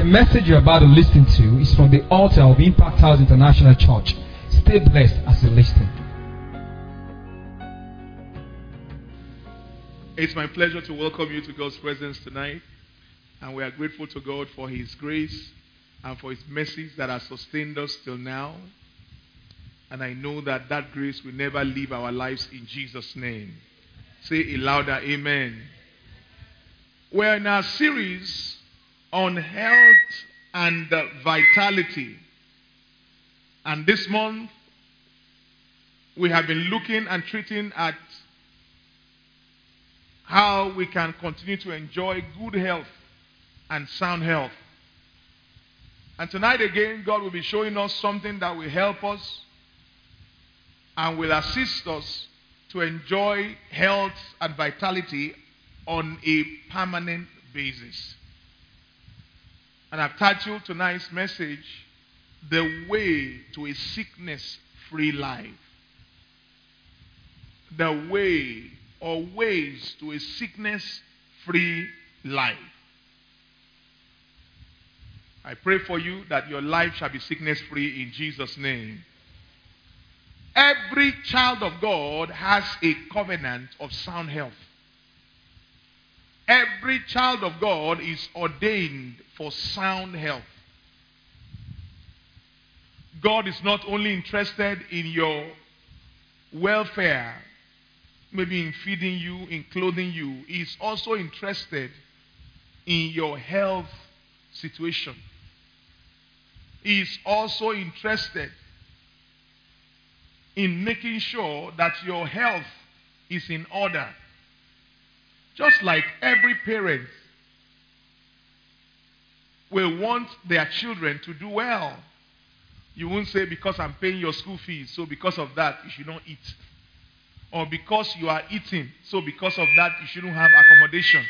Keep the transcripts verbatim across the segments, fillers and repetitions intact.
The message you're about to listen to is from the altar of Impact House International Church. Stay blessed as you listen. It's my pleasure to welcome you to God's presence tonight. And we are grateful to God for His grace and for His mercies that have sustained us till now. And I know that that grace will never leave our lives in Jesus' name. Say a louder amen. We're in our series on health and vitality. And this month, we have been looking and treating at how we can continue to enjoy good health and sound health. And tonight again, God will be showing us something that will help us and will assist us to enjoy health and vitality on a permanent basis. And I've titled tonight's message, The Way to a Sickness-Free Life. The way or ways to a sickness-free life. I pray for you that your life shall be sickness-free in Jesus' name. Every child of God has a covenant of sound health. Every child of God is ordained for sound health. God is not only interested in your welfare, maybe in feeding you, in clothing you. He is also interested in your health situation. He is also interested in making sure that your health is in order. Just like every parent will want their children to do well. You won't say, because I'm paying your school fees, so because of that, you should not eat. Or because you are eating, so because of that, you shouldn't have accommodation.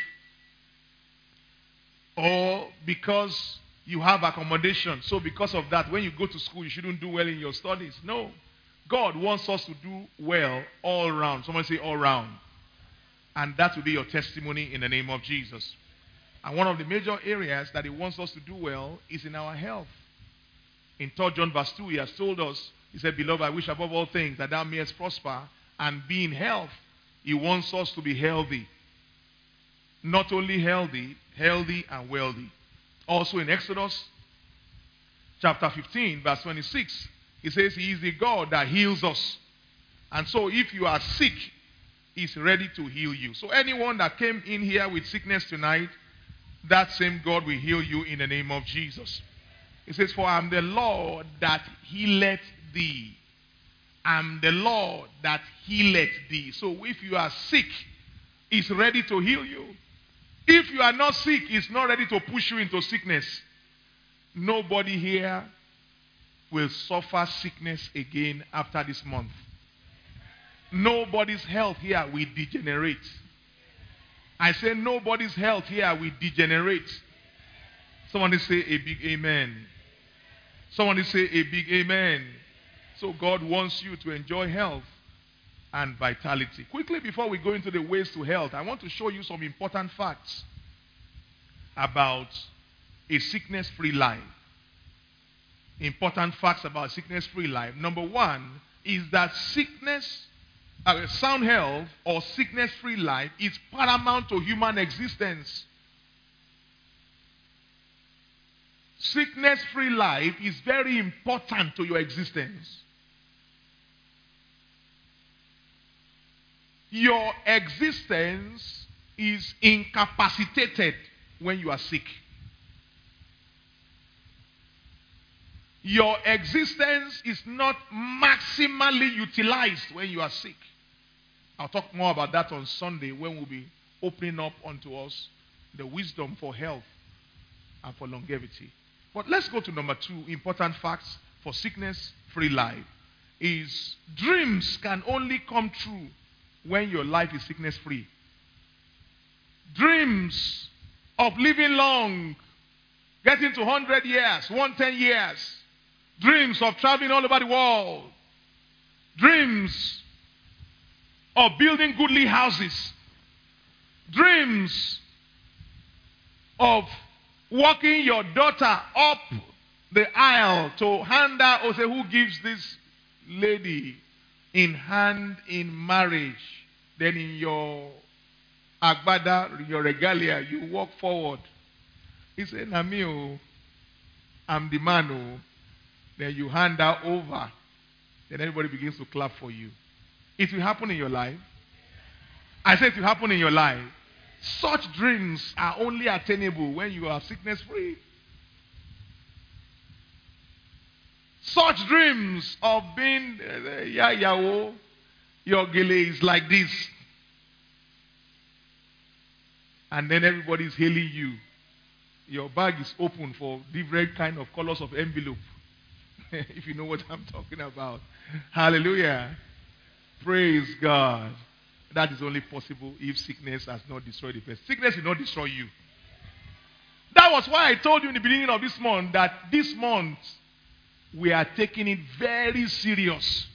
Or because you have accommodation, so because of that, when you go to school, you shouldn't do well in your studies. No. God wants us to do well all around. Someone say all around. And that will be your testimony in the name of Jesus. And one of the major areas that He wants us to do well is in our health. In Third John verse two, He has told us, He said, Beloved, I wish above all things that thou mayest prosper and be in health. He wants us to be healthy. Not only healthy, healthy and wealthy. Also in Exodus chapter fifteen, verse twenty-six, He says He is the God that heals us. And so if you are sick, He's ready to heal you. So anyone that came in here with sickness tonight, that same God will heal you in the name of Jesus. He says, for I am the Lord that healeth thee. I am the Lord that healeth thee. So if you are sick, He's ready to heal you. If you are not sick, He's not ready to push you into sickness. Nobody here will suffer sickness again after this month. Nobody's health here will degenerate. I say nobody's health here will degenerate. Somebody say a big amen. Somebody say a big amen. So God wants you to enjoy health and vitality. Quickly, before we go into the ways to health, I want to show you some important facts about a sickness-free life. Important facts about sickness-free life. Number one is that sickness Uh, sound health or sickness-free life is paramount to human existence. Sickness-free life is very important to your existence. Your existence is incapacitated when you are sick. Your existence is not maximally utilized when you are sick. I'll talk more about that on Sunday when we'll be opening up unto us the wisdom for health and for longevity. But let's go to number two, important facts for sickness-free life. Is dreams can only come true when your life is sickness-free. Dreams of living long, getting to one hundred years, one hundred ten years. Dreams of traveling all over the world. Dreams of building goodly houses. Dreams of walking your daughter up the aisle to hand her, or say, who gives this lady in hand in marriage? Then in your agbada, your regalia, you walk forward. He said, Nami, I'm the man. Oh. Then you hand her over. Then everybody begins to clap for you. It will happen in your life. I said it will happen in your life. Such dreams are only attainable when you are sickness free. Such dreams of being, uh, yeah, yeah, your gele is like this. And then everybody is hailing you. Your bag is open for different kind of colors of envelope. If you know what I'm talking about. Hallelujah. Praise God. That is only possible if sickness has not destroyed the person. Sickness will not destroy you. That was why I told you in the beginning of this month that this month we are taking it very serious.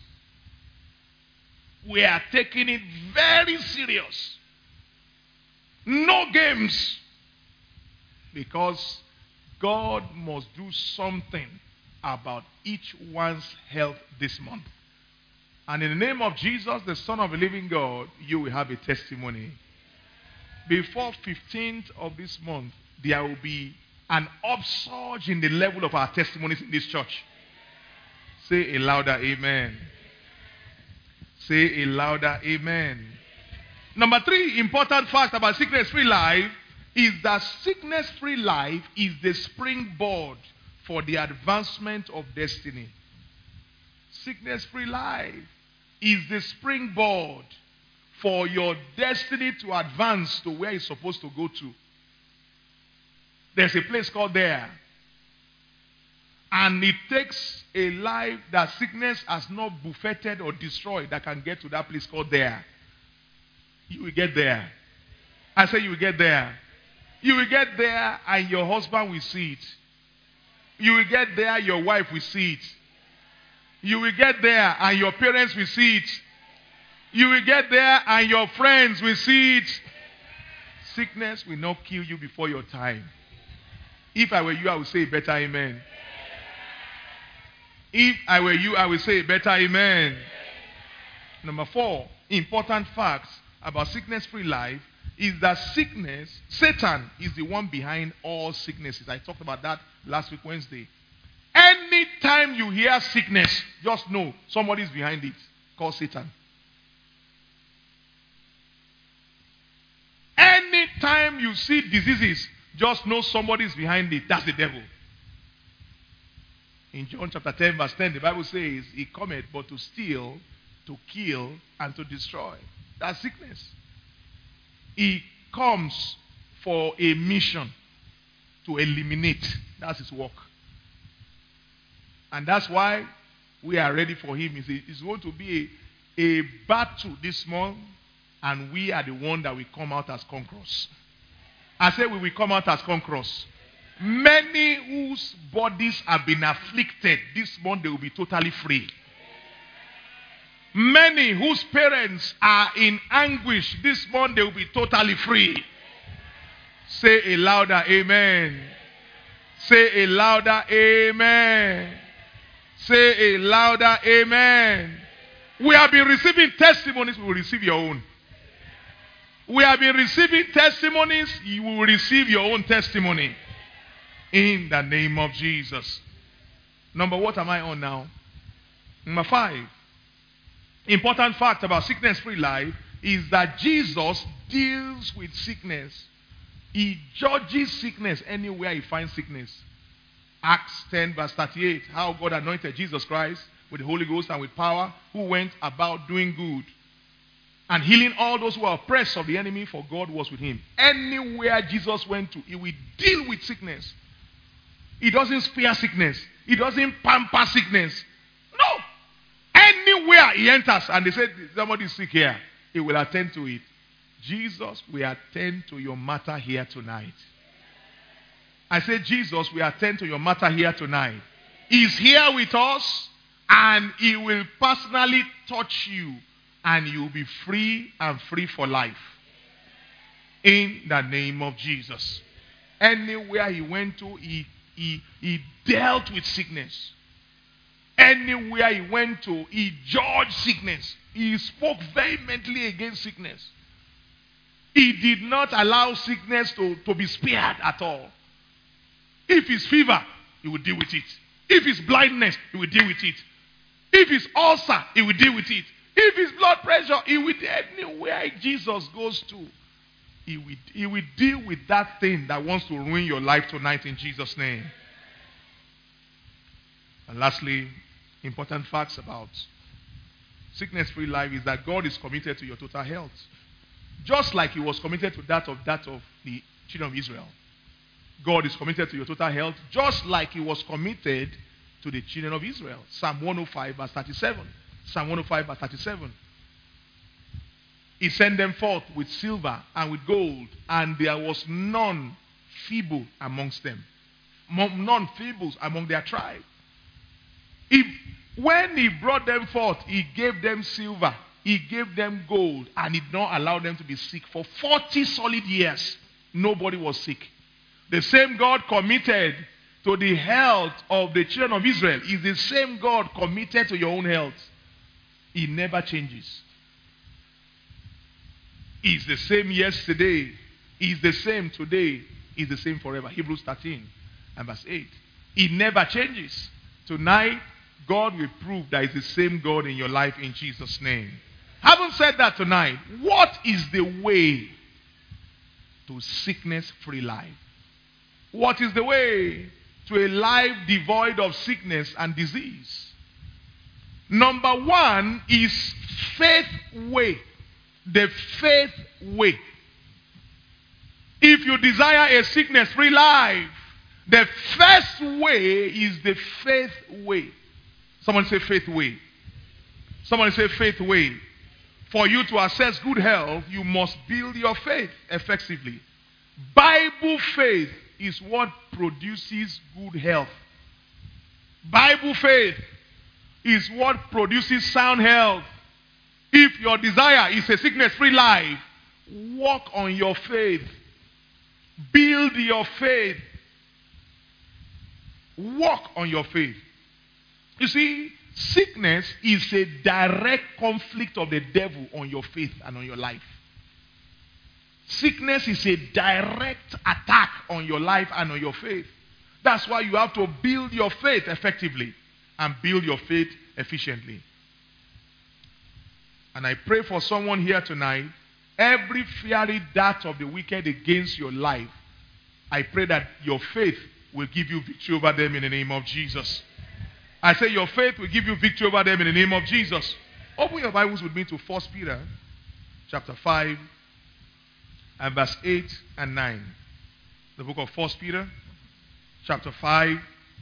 We are taking it very serious. No games. Because God must do something about each one's health this month. And in the name of Jesus, the Son of the living God, you will have a testimony. Before fifteenth of this month, there will be an upsurge in the level of our testimonies in this church. Say a louder amen. Say a louder amen. Number three important fact about sickness-free life is that sickness-free life is the springboard for the advancement of destiny. Sickness-free life is the springboard for your destiny to advance to where it's supposed to go to. There's a place called there. And it takes a life that sickness has not buffeted or destroyed that can get to that place called there. You will get there. I say you will get there. You will get there and your husband will see it. You will get there, your wife will see it. You will get there and your parents will see it. You will get there and your friends will see it. Sickness will not kill you before your time. If I were you, I would say better amen. If I were you, I would say better amen. Number four, important facts about sickness-free life is that sickness, Satan is the one behind all sicknesses. I talked about that last week, Wednesday. Anytime you hear sickness, just know somebody is behind it. Call Satan. Anytime you see diseases, just know somebody is behind it. That's the devil. In John chapter ten, verse ten, the Bible says, he cometh but to steal, to kill, and to destroy. That's sickness. He comes for a mission to eliminate. That's his work. And that's why we are ready for him. It's going to be a, a battle this month, and we are the one that will come out as conquerors. I say we will come out as conquerors. Many whose bodies have been afflicted, this month they will be totally free. Many whose parents are in anguish, this month they will be totally free. Say a louder amen. Say a louder amen. Say a louder amen. We have been receiving testimonies, we will receive your own. We have been receiving testimonies, you will receive your own testimony. In the name of Jesus. Number, what am I on now? Number five. Important fact about sickness-free life is that Jesus deals with sickness. He judges sickness anywhere he finds sickness. Acts ten verse thirty-eight. How God anointed Jesus Christ with the Holy Ghost and with power, who went about doing good and healing all those who are oppressed of the enemy, for God was with him. Anywhere Jesus went to, he will deal with sickness. He doesn't fear sickness. He doesn't pamper sickness. No. Anywhere he enters and they say somebody is sick here, he will attend to it. Jesus will attend to your matter here tonight. I say, Jesus will attend to your matter here tonight. He's here with us and he will personally touch you and you will be free and free for life. In the name of Jesus. Anywhere he went to, he, he, he dealt with sickness. Anywhere he went to, he judged sickness. He spoke vehemently against sickness. He did not allow sickness to, to be spared at all. If it's fever, he will deal with it. If it's blindness, he will deal with it. If it's ulcer, he will deal with it. If it's blood pressure, he will. Anywhere Jesus goes to, he will, he will deal with that thing that wants to ruin your life tonight in Jesus' name. And lastly, important facts about sickness-free life is that God is committed to your total health. Just like he was committed to that of that of the children of Israel. God is committed to your total health, just like he was committed to the children of Israel. Psalm one oh five verse thirty-seven. Psalm one oh five verse thirty-seven. He sent them forth with silver and with gold, and there was none feeble amongst them. None feeble among their tribe. If, when he brought them forth, he gave them silver, he gave them gold, and he did not allow them to be sick. For forty solid years, nobody was sick. The same God committed to the health of the children of Israel is the same God committed to your own health. He never changes. He's the same yesterday. He's the same today. He's the same forever. Hebrews thirteen and verse eight. He never changes. Tonight, God will prove that He's the same God in your life in Jesus' name. Having said that tonight, what is the way to sickness-free life? What is the way to a life devoid of sickness and disease? Number one is faith way. The faith way. If you desire a sickness-free life, the first way is the faith way. Someone say faith way. Someone say faith way. For you to access good health, you must build your faith effectively. Bible faith is what produces good health. Bible faith is what produces sound health. If your desire is a sickness-free life, walk on your faith. Build your faith. Walk on your faith. You see, sickness is a direct conflict of the devil on your faith and on your life. Sickness is a direct attack on your life and on your faith. That's why you have to build your faith effectively and build your faith efficiently. And I pray for someone here tonight, every fiery dart of the wicked against your life, I pray that your faith will give you victory over them in the name of Jesus. I say your faith will give you victory over them in the name of Jesus. Open your Bibles with me to First Peter chapter five and verse eight and nine. The book of First Peter chapter five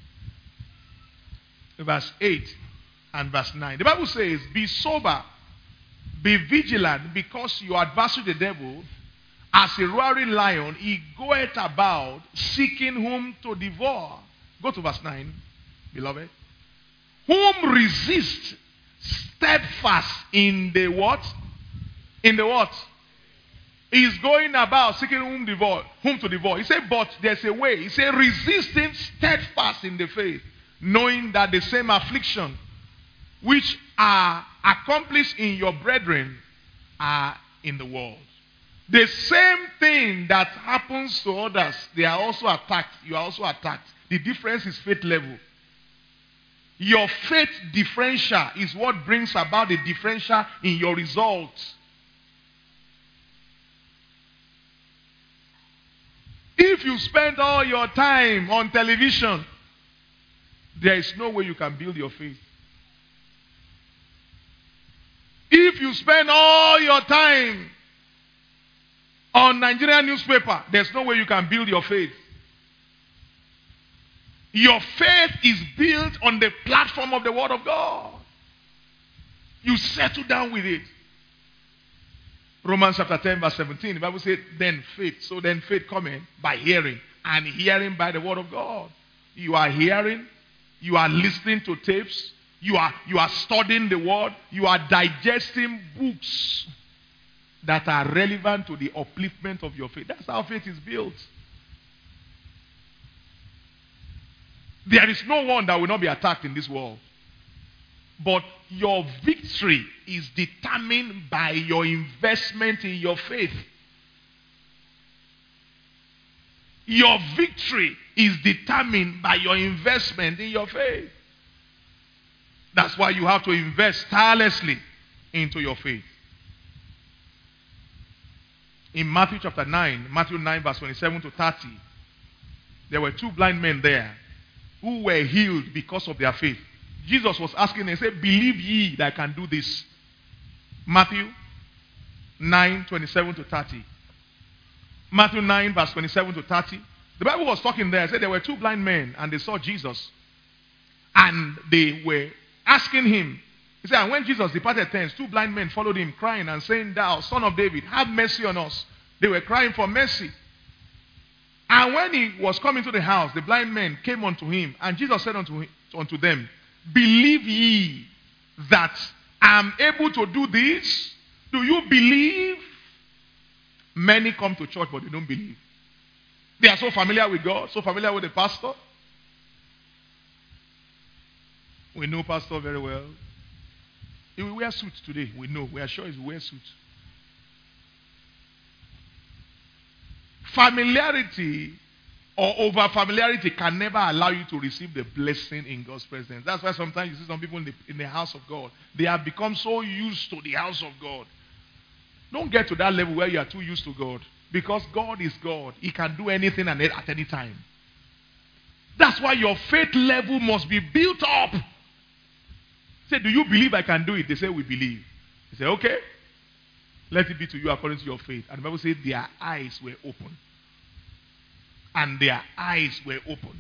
verse eight and verse nine. The Bible says, be sober, be vigilant, because your adversary the devil, as a roaring lion, he goeth about seeking whom to devour. Go to verse nine, beloved. Whom resist steadfast in the what? In the what? He's going about seeking whom devour, whom to devour. He said, but there's a way. He said, resisting steadfast in the faith, knowing that the same affliction which are accomplished in your brethren are in the world. The same thing that happens to others, they are also attacked. You are also attacked. The difference is faith level. Your faith differential is what brings about the differential in your results. If you spend all your time on television, there is no way you can build your faith. If you spend all your time on Nigerian newspaper, there's no way you can build your faith. Your faith is built on the platform of the Word of God. You settle down with it. Romans chapter ten verse seventeen, the Bible says, then faith. So then faith cometh by hearing, and hearing by the Word of God. You are hearing, you are listening to tapes, you are, you are studying the Word, you are digesting books that are relevant to the upliftment of your faith. That's how faith is built. There is no one that will not be attacked in this world. But your victory is determined by your investment in your faith. Your victory is determined by your investment in your faith. That's why you have to invest tirelessly into your faith. In Matthew chapter nine, Matthew nine verse twenty-seven to thirty, there were two blind men there who were healed because of their faith. Jesus was asking them, he said, believe ye that I can do this. Matthew nine, twenty-seven to thirty. Matthew nine verse twenty-seven to thirty. The Bible was talking there. It said there were two blind men and they saw Jesus. And they were asking him. He said, and when Jesus departed thence, two blind men followed him, crying and saying, thou, son of David, have mercy on us. They were crying for mercy. And when he was coming to the house, the blind men came unto him. And Jesus said unto, him, unto them, believe ye that I am able to do this? Do you believe? Many come to church, but they don't believe. They are so familiar with God, so familiar with the pastor. We know pastor very well. He will wear suits today. We know. We are sure he will wear suits. Familiarity or over familiarity can never allow you to receive the blessing in God's presence. That's why sometimes you see some people in the, in the house of God. They have become so used to the house of God. Don't get to that level where you are too used to God. Because God is God. He can do anything and at any time. That's why your faith level must be built up. Say, do you believe I can do it? They say, we believe. They say, okay. Let it be to you according to your faith. And the Bible says their eyes were open. And their eyes were open.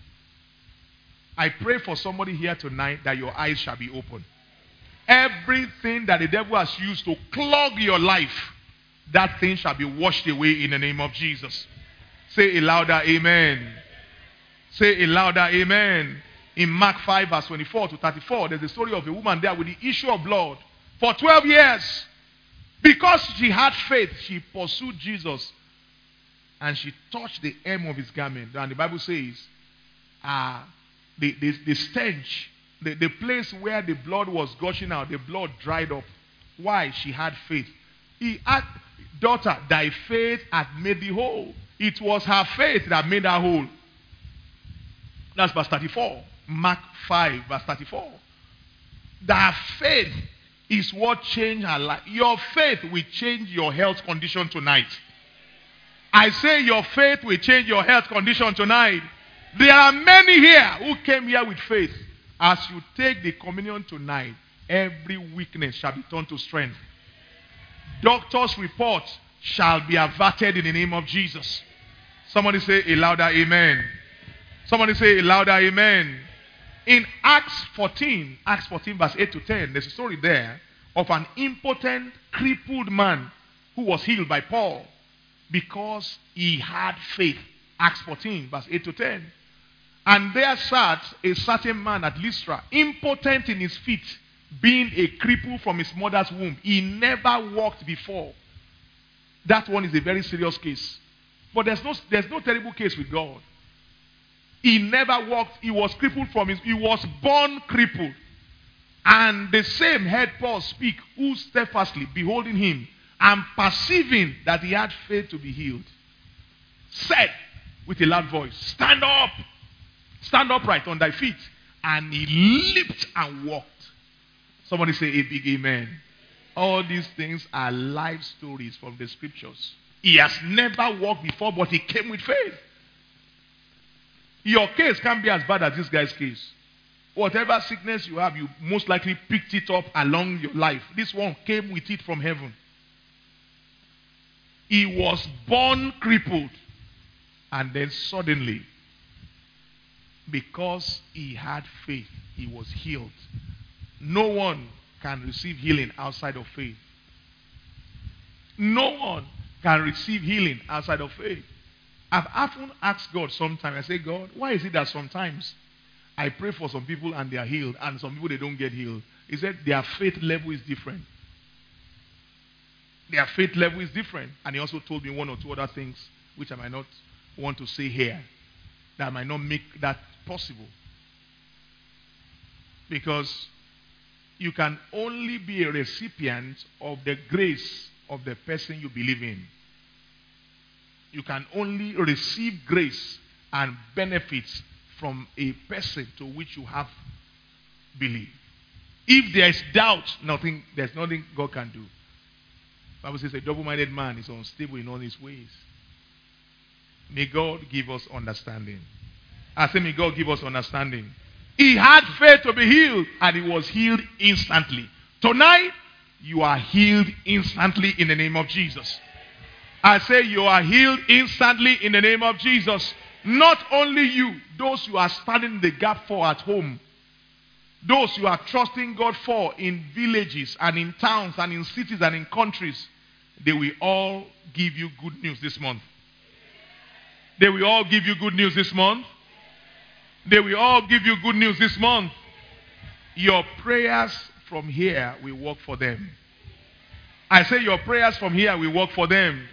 I pray for somebody here tonight that your eyes shall be open. Everything that the devil has used to clog your life, that thing shall be washed away in the name of Jesus. Say a louder amen. Say a louder amen. In Mark five verse twenty-four to thirty-four, there's a story of a woman there with the issue of blood for twelve years. Because she had faith, she pursued Jesus. And she touched the hem of his garment. And the Bible says, uh, the, the, the stench, the, the place where the blood was gushing out, the blood dried up. Why? She had faith. He had, daughter, thy faith had made thee whole. It was her faith that made her whole. That's verse thirty-four. Mark five, verse thirty-four. That faith is what changed her life. Your faith will change your health condition tonight. I say your faith will change your health condition tonight. There are many here who came here with faith. As you take the communion tonight, every weakness shall be turned to strength. Doctor's report shall be averted in the name of Jesus. Somebody say a louder amen. Somebody say a louder amen. In Acts fourteen, Acts fourteen verse eight to ten, there's a story there of an impotent, crippled man who was healed by Paul because he had faith. Acts fourteen verse eight to ten. And there sat a certain man at Lystra, impotent in his feet, being a cripple from his mother's womb. He never walked before. That one is a very serious case. But there's no, there's no terrible case with God. He never walked. He was crippled from his, he was born crippled. And the same heard Paul speak, who steadfastly beholding him and perceiving that he had faith to be healed, said with a loud voice, stand up, stand upright on thy feet. And he leaped and walked. Somebody say a big amen. All these things are life stories from the scriptures. He has never walked before, but he came with faith. Your case can't be as bad as this guy's case. Whatever sickness you have, you most likely picked it up along your life. This one came with it from heaven. He was born crippled. And then suddenly, because he had faith, he was healed. No one can receive healing outside of faith. No one can receive healing outside of faith. I've often asked God sometimes, I say, God, why is it that sometimes I pray for some people and they are healed and some people they don't get healed? He said their faith level is different. Their faith level is different. And he also told me one or two other things which I might not want to say here, that might not make that possible. Because you can only be a recipient of the grace of the person you believe in. You can only receive grace and benefits from a person to which you have believed. If there is doubt, nothing, there's nothing God can do. The Bible says a double-minded man is unstable in all his ways. May God give us understanding. I say, may God give us understanding. He had faith to be healed, and he was healed instantly. Tonight, you are healed instantly in the name of Jesus. I say you are healed instantly in the name of Jesus. Not only you, those you are standing in the gap for at home, those you are trusting God for in villages and in towns and in cities and in countries, they will all give you good news this month. They will all give you good news this month. They will all give you good news this month. Your prayers from here will work for them. I say your prayers from here will work for them.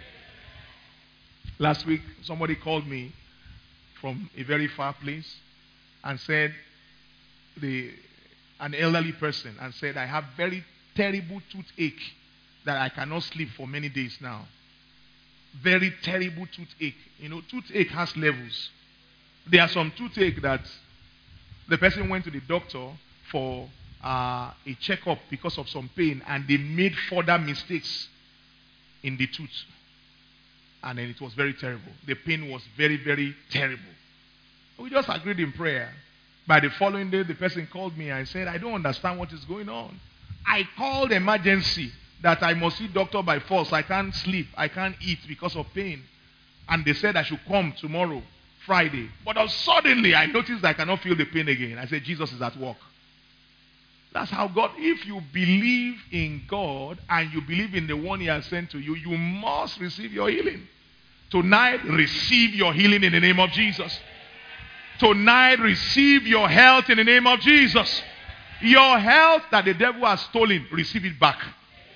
Last week, somebody called me from a very far place and said, the, an elderly person, and said, I have very terrible toothache that I cannot sleep for many days now. Very terrible toothache. You know, toothache has levels. There are some toothache that the person went to the doctor for uh, a checkup because of some pain, and they made further mistakes in the tooth. And then it was very terrible. The pain was very, very terrible. We just agreed in prayer. By the following day, the person called me and said, I don't understand what is going on. I called emergency that I must see doctor by force. I can't sleep. I can't eat because of pain. And they said I should come tomorrow, Friday. But suddenly I noticed I cannot feel the pain again. I said, Jesus is at work. That's how God, if you believe in God and you believe in the one he has sent to you, you must receive your healing. Tonight, receive your healing in the name of Jesus. Tonight, receive your health in the name of Jesus. Your health that the devil has stolen, receive it back.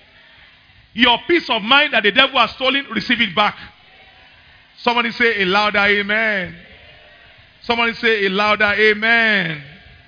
Your peace of mind that the devil has stolen, receive it back. Somebody say a louder amen. Somebody say a louder amen.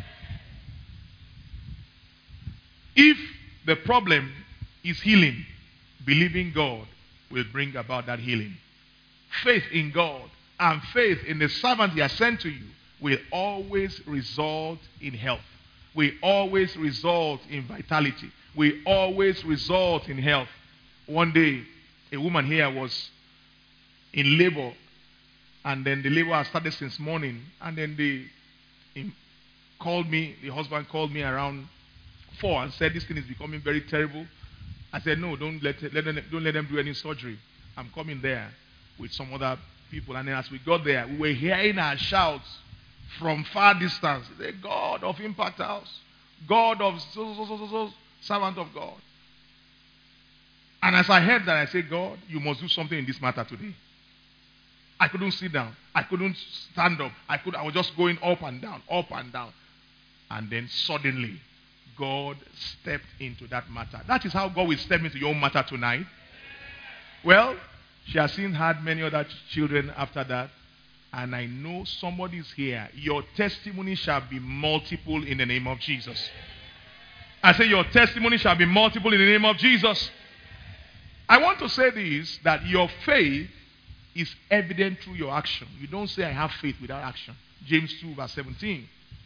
If the problem is healing, believing God will bring about that healing. Faith in God and faith in the servant he has sent to you will always result in health. Will always result in vitality. Will always result in health. One day, a woman here was in labor, and then the labor had started since morning, and then they called me, the husband called me around four and said, this thing is becoming very terrible. I said, no, don't let, let them, don't let them do any surgery. I'm coming there with some other people. And then as we got there, we were hearing our shouts from far distance. The God of Impact House, God of so, so, so, so, so, servant of God. And as I heard that, I said, God, you must do something in this matter today. I couldn't sit down. I couldn't stand up. I could. I was just going up and down, up and down. And then suddenly, God stepped into that matter. That is how God will step into your own matter tonight. Well, she has seen, had many other children after that. And I know somebody is here. Your testimony shall be multiple in the name of Jesus. I say your testimony shall be multiple in the name of Jesus. I want to say this, that your faith is evident through your action. You don't say, I have faith without action. James two verse seventeen.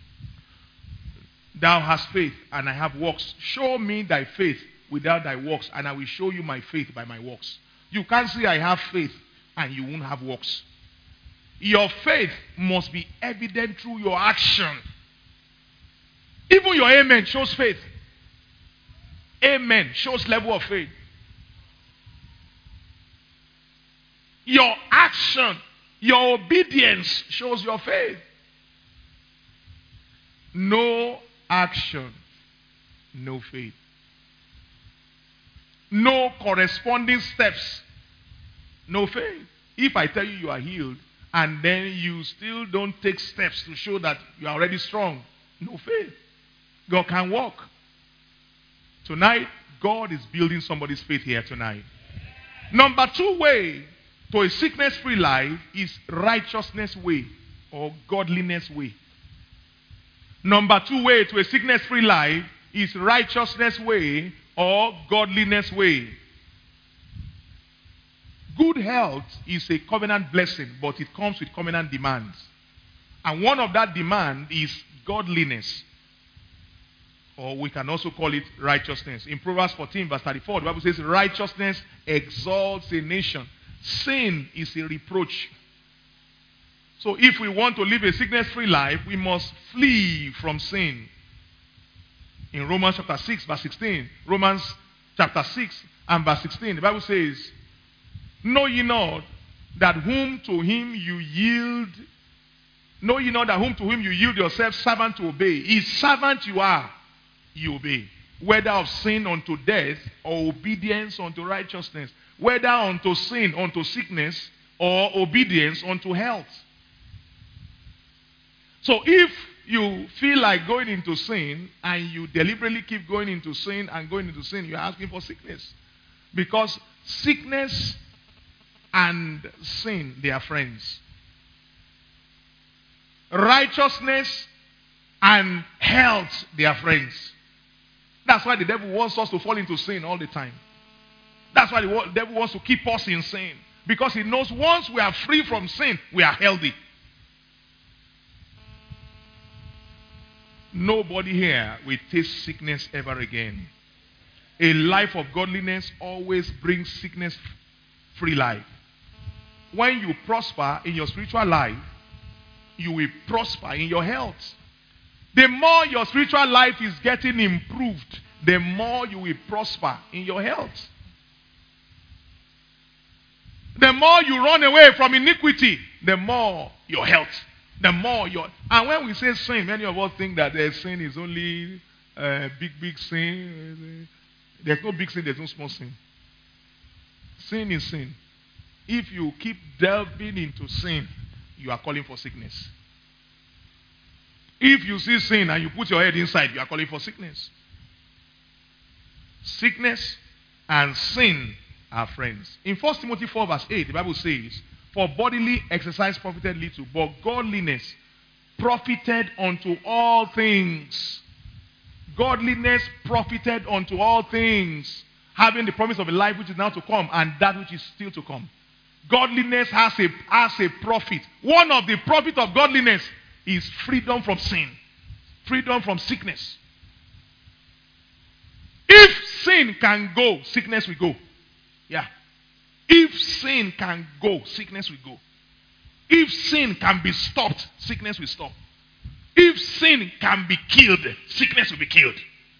Thou hast faith, and I have works. Show me thy faith without thy works, and I will show you my faith by my works. You can't say, I have faith, and you won't have works. Your faith must be evident through your action. Even your amen shows faith. Amen shows level of faith. Your action, your obedience shows your faith. No action, no faith. No corresponding steps, no faith. If I tell you you are healed, and then you still don't take steps to show that you are already strong, no faith. God can walk. Tonight, God is building somebody's faith here tonight. Number two way to a sickness-free life is righteousness way or godliness way. Number two way to a sickness-free life is righteousness way or godliness way. Good health is a covenant blessing, but it comes with covenant demands. And one of that demand is godliness. Or we can also call it righteousness. In Proverbs fourteen verse thirty-four, the Bible says, righteousness exalts a nation. Sin is a reproach. So if we want to live a sickness-free life, we must flee from sin. In Romans chapter six verse sixteen, Romans chapter six and verse sixteen, the Bible says, know ye not that whom to him you yield, know ye not that whom to whom you yield yourself servant to obey, his servant you are, you obey, whether of sin unto death or obedience unto righteousness, whether unto sin unto sickness or obedience unto health. So if you feel like going into sin and you deliberately keep going into sin and going into sin, you're asking for sickness. Because sickness and sin, they are friends. Righteousness and health, they are friends. That's why the devil wants us to fall into sin all the time. That's why the devil wants to keep us in sin. Because he knows once we are free from sin, we are healthy. Nobody here will taste sickness ever again. A life of godliness always brings sickness-free life. When you prosper in your spiritual life, you will prosper in your health. The more your spiritual life is getting improved, the more you will prosper in your health. The more you run away from iniquity, the more your health. The more your... And when we say sin, many of us think that the sin is only a big, big sin. There's no big sin, there's no small sin. Sin is sin. If you keep delving into sin, you are calling for sickness. If you see sin and you put your head inside, you are calling for sickness. Sickness and sin are friends. In First Timothy four verse eight, the Bible says, for bodily exercise profited little, but godliness profited unto all things. Godliness profited unto all things, having the promise of a life which is now to come and that which is still to come. Godliness has a, has a profit. One of the profit of godliness is freedom from sin. Freedom from sickness. If sin can go, sickness will go. Yeah. If sin can go, sickness will go. If sin can be stopped, sickness will stop. If sin can be killed, sickness will be killed.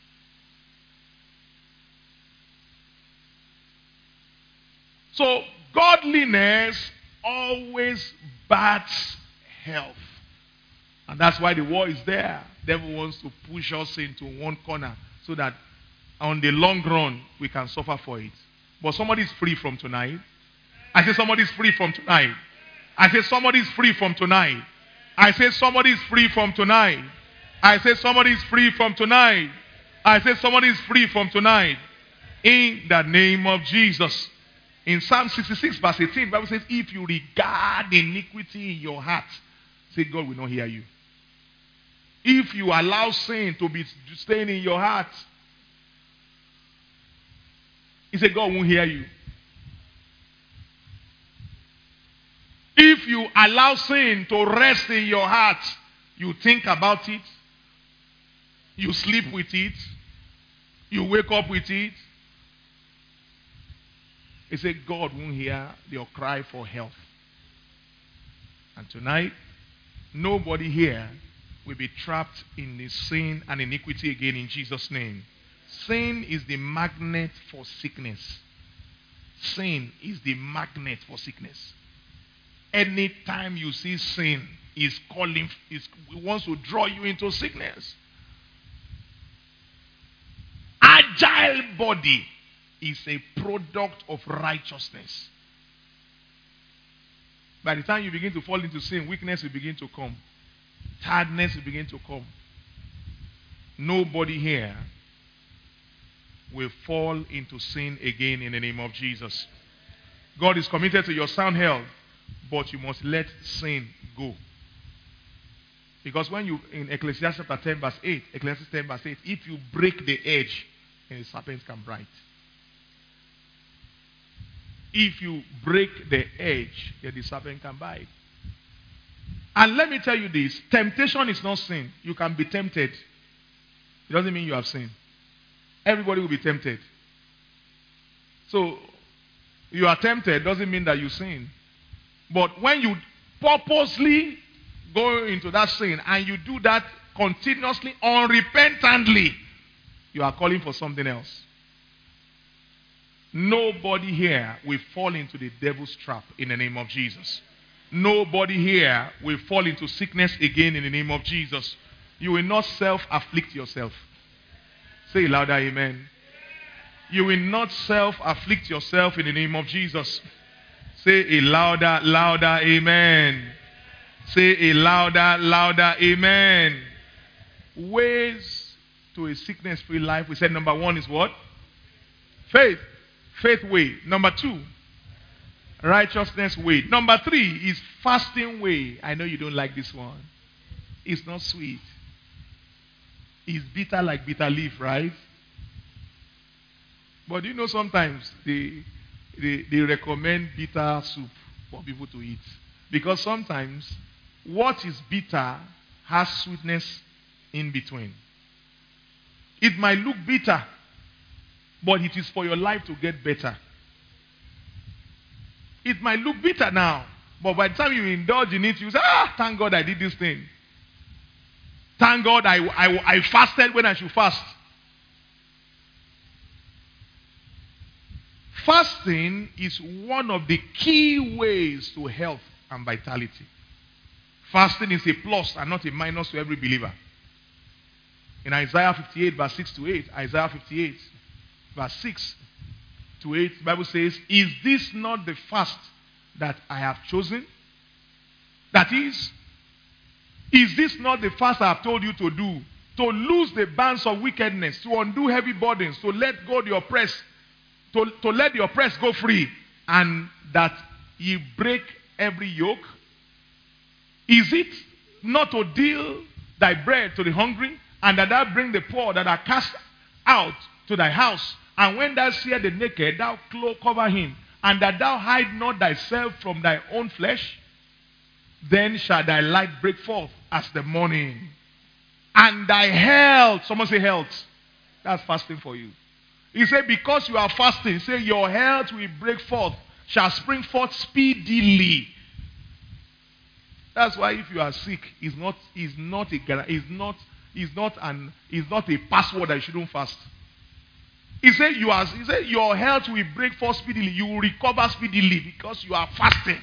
So, godliness always backs health. And that's why the war is there. The devil wants to push us into one corner so that on the long run, we can suffer for it. But somebody is free from tonight. I say somebody is free from tonight. I say somebody is free from tonight. I say somebody is free from tonight. I say somebody is free from tonight. I say somebody is free from tonight. In the name of Jesus. In Psalm sixty-six verse eighteen, the Bible says, if you regard iniquity in your heart, say God will not hear you. If you allow sin to be staying in your heart, he said God won't hear you. If you allow sin to rest in your heart, you think about it, you sleep with it, you wake up with it. He said God won't hear your cry for help. And tonight, nobody here will be trapped in the sin and iniquity again in Jesus' name. Sin is the magnet for sickness. Sin is the magnet for sickness. Anytime you see sin, is calling, is wants to draw you into sickness. Agile body is a product of righteousness. By the time you begin to fall into sin, weakness will begin to come. Tiredness will begin to come. Nobody here will fall into sin again in the name of Jesus. God is committed to your sound health, but you must let sin go. Because when you, in Ecclesiastes chapter ten verse eight, Ecclesiastes ten verse eight, if you break the edge, then the serpent can bite. If you break the edge, then the serpent can bite. And let me tell you this, temptation is not sin. You can be tempted. It doesn't mean you have sinned. Everybody will be tempted. So, you are tempted doesn't mean that you sin. But when you purposely go into that sin and you do that continuously, unrepentantly, you are calling for something else. Nobody here will fall into the devil's trap in the name of Jesus. Nobody here will fall into sickness again in the name of Jesus. You will not self-afflict yourself. Say louder, amen. You will not self-afflict yourself in the name of Jesus. Say a louder, louder, amen. Say a louder, louder, amen. Ways to a sickness-free life. We said number one is what? Faith. Faith way. Number two, righteousness way. Number three is fasting way. I know you don't like this one. It's not sweet. It's bitter like bitter leaf, right? But you know sometimes they, they, they recommend bitter soup for people to eat. Because sometimes what is bitter has sweetness in between. It might look bitter, but it is for your life to get better. It might look bitter now, but by the time you indulge in it, you say, ah, thank God I did this thing. Thank God I, I, I fasted when I should fast. Fasting is one of the key ways to health and vitality. Fasting is a plus and not a minus to every believer. In Isaiah fifty-eight verse six to eight, Isaiah fifty-eight verse six to eight, the Bible says, is this not the fast that I have chosen? That is, is this not the fast I have told you to do? To loose the bands of wickedness, to undo heavy burdens, to let go the oppressed, to, to let the oppressed go free, and that ye break every yoke? Is it not to deal thy bread to the hungry, and that thou bring the poor that are cast out to thy house? And when thou seest the naked, thou cover him, and that thou hide not thyself from thy own flesh? Then shall thy light break forth as the morning, and thy health, someone say health. That's fasting for you. He said, because you are fasting, say your health will break forth, shall spring forth speedily. That's why if you are sick, it's not, it's not a, it's not, it's not an, it's not a password that you shouldn't fast. He said, you are, he said, your health will break forth speedily. You will recover speedily because you are fasting.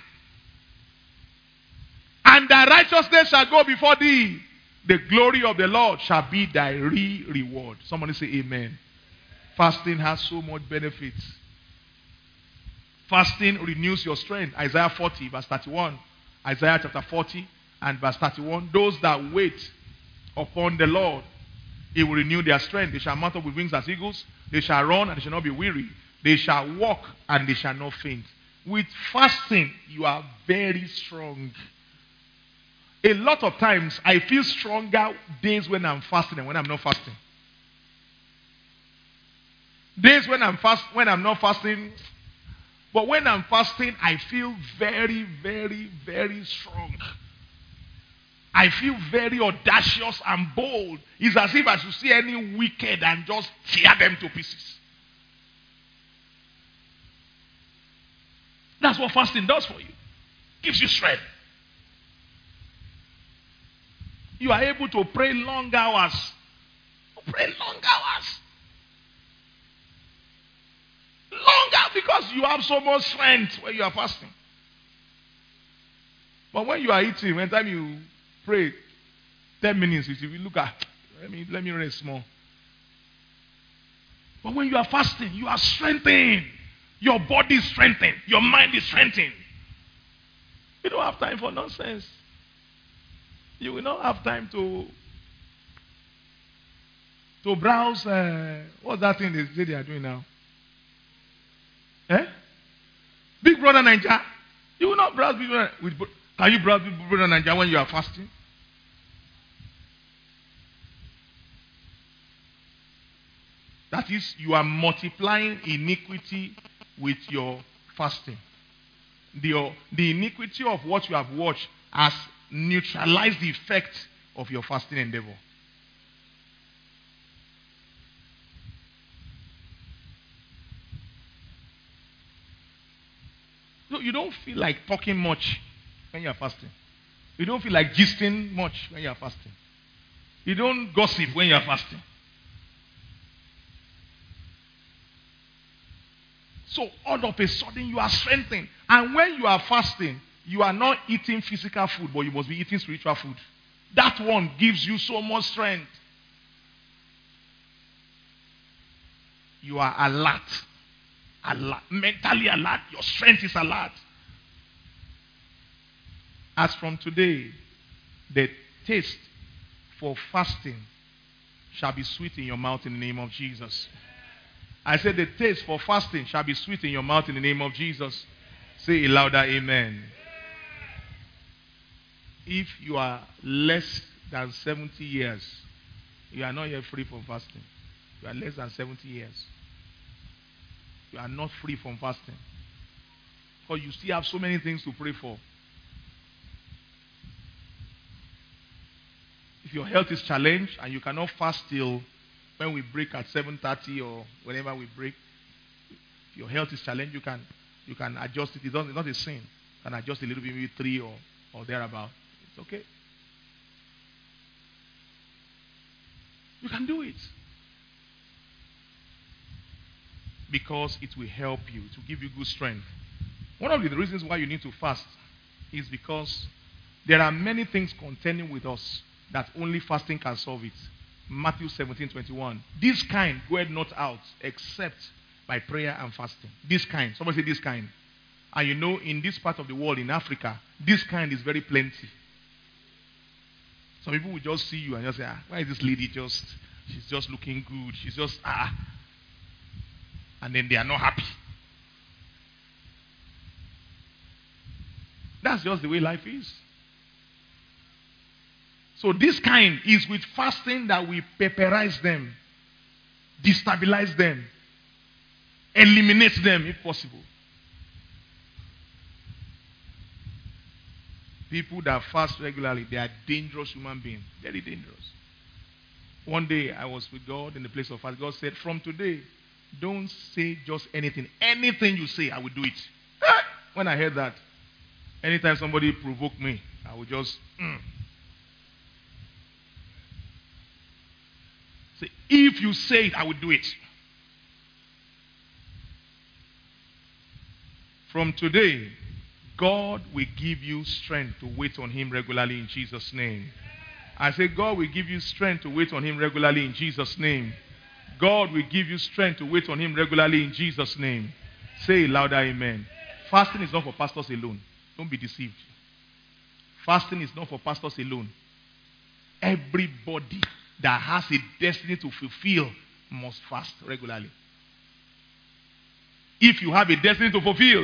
And thy righteousness shall go before thee. The glory of the Lord shall be thy re-reward. Somebody say amen. Fasting has so much benefits. Fasting renews your strength. Isaiah forty verse thirty-one. Isaiah chapter forty and verse thirty-one. Those that wait upon the Lord, He will renew their strength. They shall mount up with wings as eagles. They shall run and they shall not be weary. They shall walk and they shall not faint. With fasting, you are very strong. A lot of times, I feel stronger days when I'm fasting than when I'm not fasting. Days when I'm fast, when I'm not fasting, but when I'm fasting, I feel very, very, very strong. I feel very audacious and bold. It's as if I should see any wicked and just tear them to pieces. That's what fasting does for you. Gives you strength. You are able to pray long hours. Pray long hours. Long hours because you have so much strength when you are fasting. But when you are eating, when time you pray ten minutes, if you look at, let me, let me rest small. But when you are fasting, you are strengthened. Your body is strengthened. Your mind is strengthened. You don't have time for nonsense. You will not have time to to browse. Uh, what's that thing they say they are doing now? Eh? Big Brother Nigeria. You will not browse Big Brother. With, can you browse Big Brother Nigeria when you are fasting? That is, you are multiplying iniquity with your fasting. The, the iniquity of what you have watched has neutralized the effect of your fasting endeavor. So you don't feel like talking much when you are fasting. You don't feel like gisting much when you are fasting. You don't gossip when you are fasting. So all of a sudden you are strengthened. And when you are fasting, you are not eating physical food, but you must be eating spiritual food. That one gives you so much strength. You are alert. Alert. Mentally alert. Your strength is alert. As from today, the taste for fasting shall be sweet in your mouth in the name of Jesus. I said the taste for fasting shall be sweet in your mouth in the name of Jesus. Say it louder, amen. If you are less than seventy years, you are not yet free from fasting. You are less than seventy years. You are not free from fasting. Because you still have so many things to pray for. If your health is challenged and you cannot fast till when we break at seven thirty or whenever we break, if your health is challenged, you can you can adjust it. It's not, it's not a sin. You can adjust a little bit, maybe three or, or thereabout. It's okay. You can do it. Because it will help you. It will give you good strength. One of the reasons why you need to fast is because there are many things contending with us that only fasting can solve it. Matthew seventeen twenty-one. This kind goeth not out except by prayer and fasting. This kind. Somebody say this kind. And you know, in this part of the world, in Africa, this kind is very plenty. Some people will just see you and just say, ah, why is this lady just, she's just looking good. She's just, ah. And then they are not happy. That's just the way life is. So this kind is with fasting that we pauperize them, destabilize them, eliminate them if possible. People that fast regularly, they are dangerous human beings. Very dangerous. One day I was with God in the place of fast. God said, from today, don't say just anything. Anything you say, I will do it. When I heard that, anytime somebody provoked me, I would just, mm. say, if you say it, I will do it. From today, God will give you strength to wait on Him regularly in Jesus' name. I say, God will give you strength to wait on Him regularly in Jesus' name. God will give you strength to wait on Him regularly in Jesus' name. Say louder, amen. Fasting is not for pastors alone. Don't be deceived. Fasting is not for pastors alone. Everybody that has a destiny to fulfill must fast regularly. If you have a destiny to fulfill,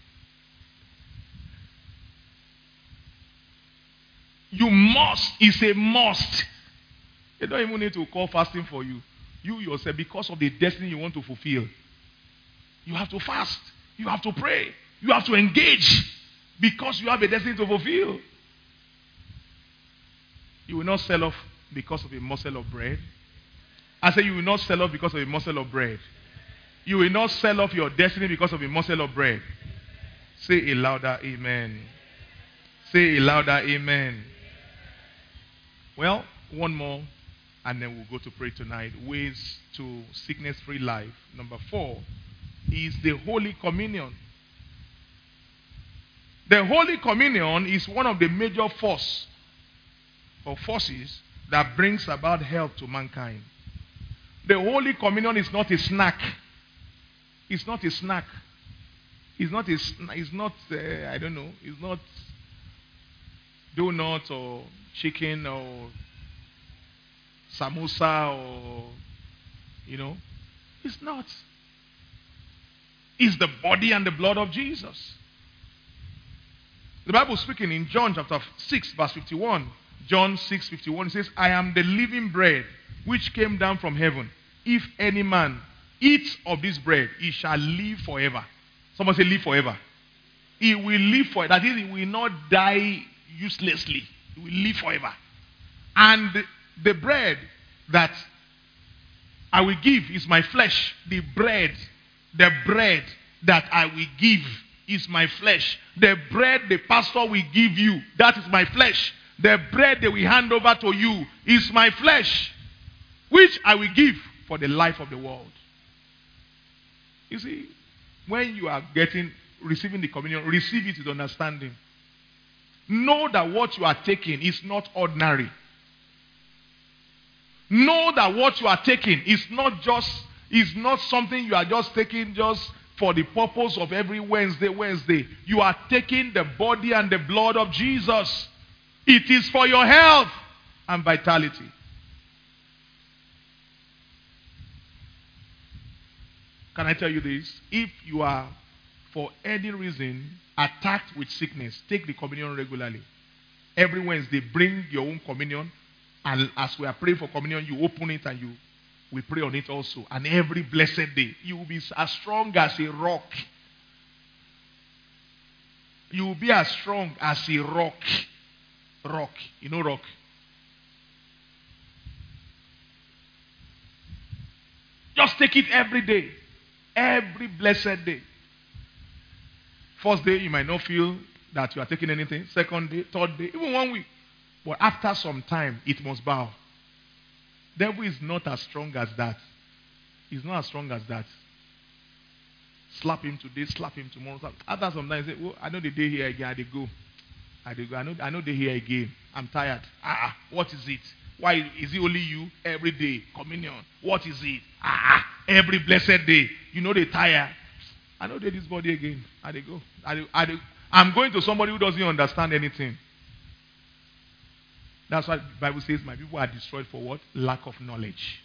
you must. It's a must. You don't even need to call fasting for you. You yourself, because of the destiny you want to fulfill, you have to fast. You have to pray. You have to engage because you have a destiny to fulfill. You will not sell off because of a morsel of bread. I say you will not sell off because of a morsel of bread. You will not sell off your destiny because of a morsel of bread. Say a louder amen. Say a louder amen. Well, one more, and then we'll go to pray tonight. Ways to sickness-free life. Number four is the Holy Communion. The Holy Communion is one of the major force or forces that brings about health to mankind. The Holy Communion is not a snack. It's not a snack. It's not a. It's not. Uh, I don't know. It's not donut or chicken or samosa or, you know. It's not. It's the body and the blood of Jesus. The Bible speaking in John chapter six verse fifty-one. John six fifty-one says, I am the living bread which came down from heaven. if any man eats of this bread, he shall live forever. Someone say live forever. He will live forever. That is, he will not die uselessly. He will live forever. And the bread that I will give is my flesh. The bread, the bread that I will give is my flesh. The bread the pastor will give you, that is my flesh. The bread they will hand over to you is my flesh, which I will give for the life of the world. You see, when you are getting, receiving the communion, receive it with understanding. Know that what you are taking is not ordinary. Know that what you are taking is not just, is not something you are just taking just for the purpose of every Wednesday, Wednesday. You are taking the body and the blood of Jesus. It is for your health and vitality. Can I tell you this? If you are, for any reason, attacked with sickness, take the communion regularly. Every Wednesday, bring your own communion. And as we are praying for communion, you open it and you we pray on it also. And every blessed day, you will be as strong as a rock. You will be as strong as a rock. Rock. You know rock? Just take it every day. Every blessed day. First day, you might not feel that you are taking anything. Second day, third day, even one week. But after some time, it must bow. Devil is not as strong as that. He's not as strong as that. Slap him today, slap him tomorrow. Slap. After some time, say, oh, I know the day here again, I dey go. I dey go. I know, I know the here again. I'm tired. Ah, what is it? Why is it only you every day? Communion. What is it? Ah, every blessed day. You know they tire. I know they this body again. I dey go. I dey, I dey, I'm going to somebody who doesn't understand anything. That's why the Bible says my people are destroyed for what? Lack of knowledge.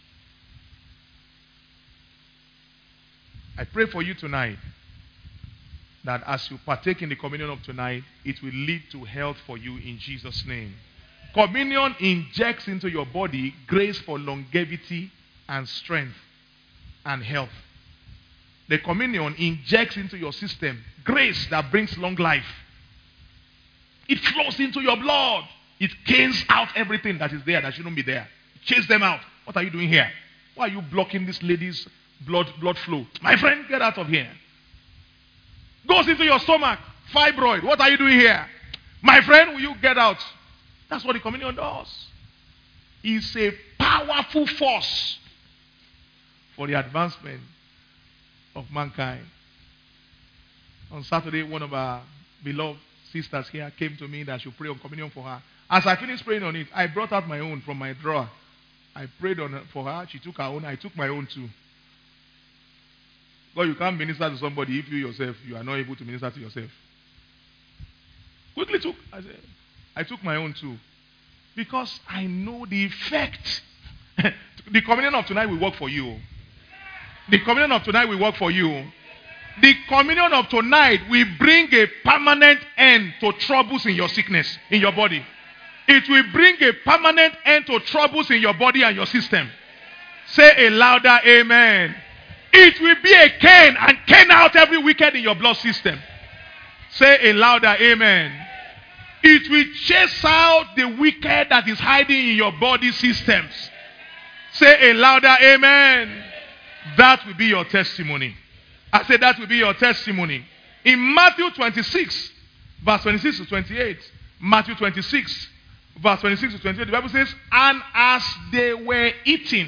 I pray for you tonight that as you partake in the communion of tonight, it will lead to health for you in Jesus' name. Communion injects into your body grace for longevity and strength and health. The communion injects into your system grace that brings long life. It flows into your blood. It canes out everything that is there that shouldn't be there. Chase them out. What are you doing here? Why are you blocking this lady's blood, blood flow? My friend, get out of here. Goes into your stomach. Fibroid. What are you doing here? My friend, will you get out? That's what the communion does. It's a powerful force for the advancement of mankind. On Saturday, one of our beloved sisters here came to me that I should pray on communion for her. As I finished praying on it, I brought out my own from my drawer. I prayed on her, for her. She took her own. I took my own too. God, you can't minister to somebody if you yourself, you are not able to minister to yourself. Quickly took. I said, I took my own too. Because I know the effect. The communion of tonight will work for you. The communion of tonight will work for you. The communion of tonight will bring a permanent end to troubles in your sickness, in your body. It will bring a permanent end to troubles in your body and your system. Say a louder amen. It will be a cane and cane out every wicked in your blood system. Say a louder amen. It will chase out the wicked that is hiding in your body systems. Say a louder amen. That will be your testimony. I said that will be your testimony. In Matthew twenty-six, verse twenty-six to twenty-eight. Matthew twenty-six, verse twenty-six to twenty-eight. The Bible says, and as they were eating,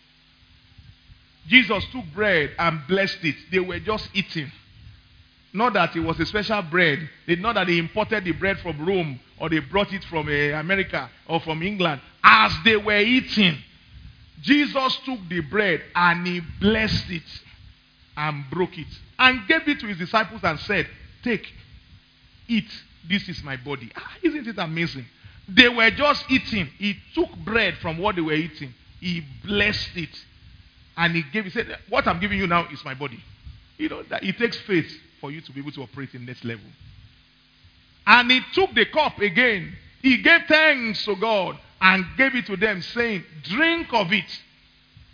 Jesus took bread and blessed it. They were just eating. Not that it was a special bread. Not that they imported the bread from Rome or they brought it from uh, America or from England. As they were eating, Jesus took the bread and he blessed it and broke it and gave it to his disciples and said, take, eat, this is my body. Ah, isn't it amazing? They were just eating. He took bread from what they were eating. He blessed it and he gave, he said, what I'm giving you now is my body. You know, that it takes faith for you to be able to operate in next level. And he took the cup again. He gave thanks to God and gave it to them, saying, drink of it.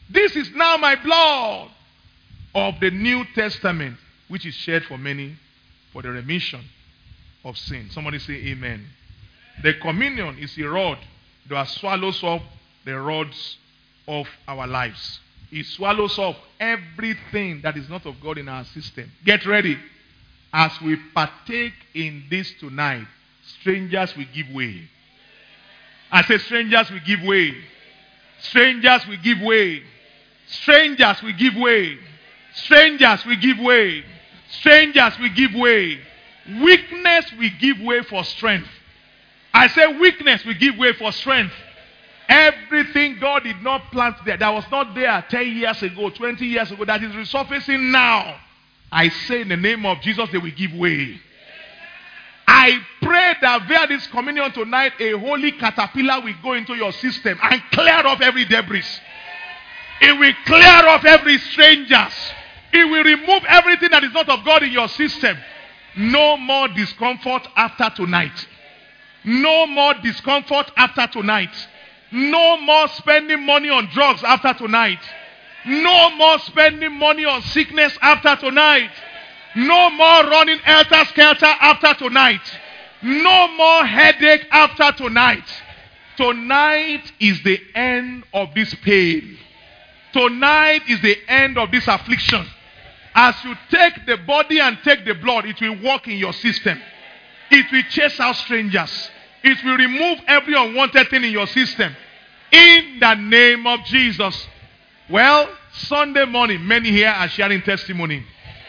This is now my blood of the New Testament, which is shed for many for the remission of sin. Somebody say amen. The communion is a rod that swallows up the rods of our lives. It swallows up everything that is not of God in our system. Get ready. As we partake in this tonight, strangers will give way. I say strangers will give way. Strangers will give way. Strangers will give way. Strangers will give way. Strangers will give way. Weakness will give way for strength. I say weakness will give way for strength. Everything God did not plant there, that was not there ten years ago, twenty years ago, that is resurfacing now. I say in the name of Jesus, they will give way. I pray that via this communion tonight, a holy caterpillar will go into your system and clear off every debris. It will clear off every strangers. It will remove everything that is not of God in your system. No more discomfort after tonight. No more discomfort after tonight. No more spending money on drugs after tonight. No more spending money on sickness after tonight. No more running helter-skelter after tonight. No more headache after tonight. Tonight is the end of this pain. Tonight is the end of this affliction. As you take the body and take the blood, it will work in your system. It will chase out strangers. It will remove every unwanted thing in your system. In the name of Jesus. Well, Sunday morning, many here are sharing testimony.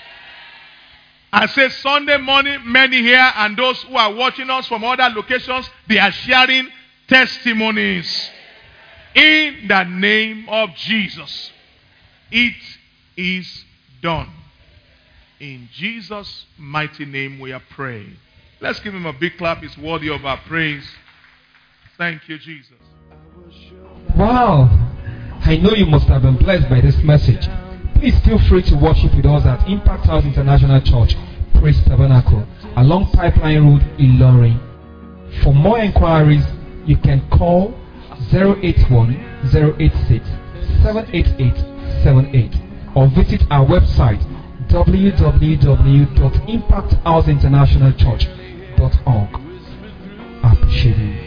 I say Sunday morning, many here and those who are watching us from other locations, they are sharing testimonies. In the name of Jesus. It is done. In Jesus' mighty name we are praying. Let's give him a big clap. He's worthy of our praise. Thank you, Jesus. Wow. I know you must have been blessed by this message. Please feel free to worship with us at Impact House International Church, Praise Tabernacle, along Pipeline Road, Ilorin. For more inquiries, you can call zero eight one, zero eight six, seven eight eight seven eight or visit our website w w w dot impact house international church dot org. I appreciate you.